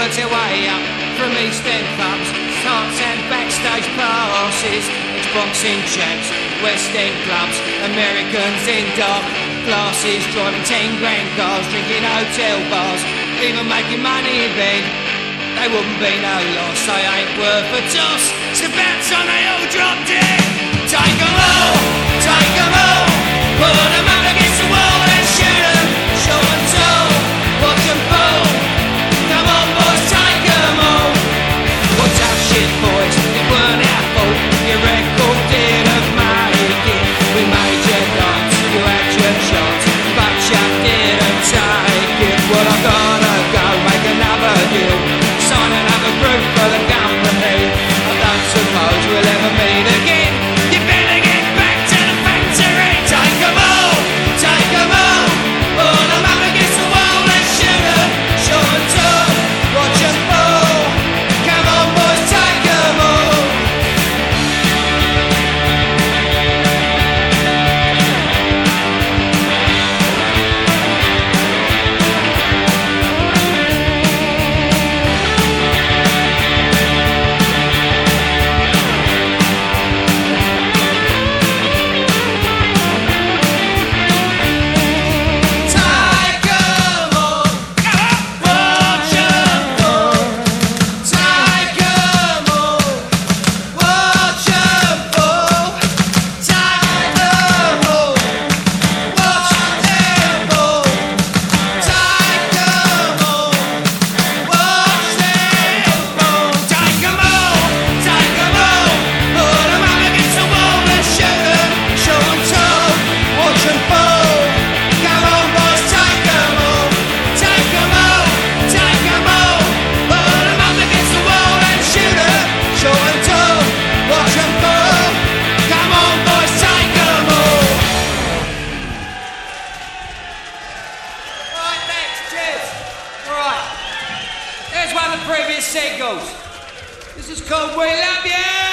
worked their way up from East End pubs, tarts and backstage passes, ex-boxing champs, West End clubs, Americans in dark glasses, driving 10 grand cars, drinking hotel bars, even making money in bed. They wouldn't be no loss, they ain't worth a toss. It's about time they all dropped dead. Take 'em all, put 'em up against the wall and shoot 'em, show 'em tall, watch 'em fall. Come on boys, take 'em all. What's up shit boys, it weren't our fault, your record didn't make it. We made your dance, you had your chance, but you didn't take it. Well I gotta go make another deal, sign another group for the company. I don't suppose we'll ever meet again. You better get back to the factory. Take 'em all, put 'em up against the wall and shoot 'em, show 'em tall, watch 'em fall. Come on boys, take 'em all. Here's one of the previous singles. This is called We Love You.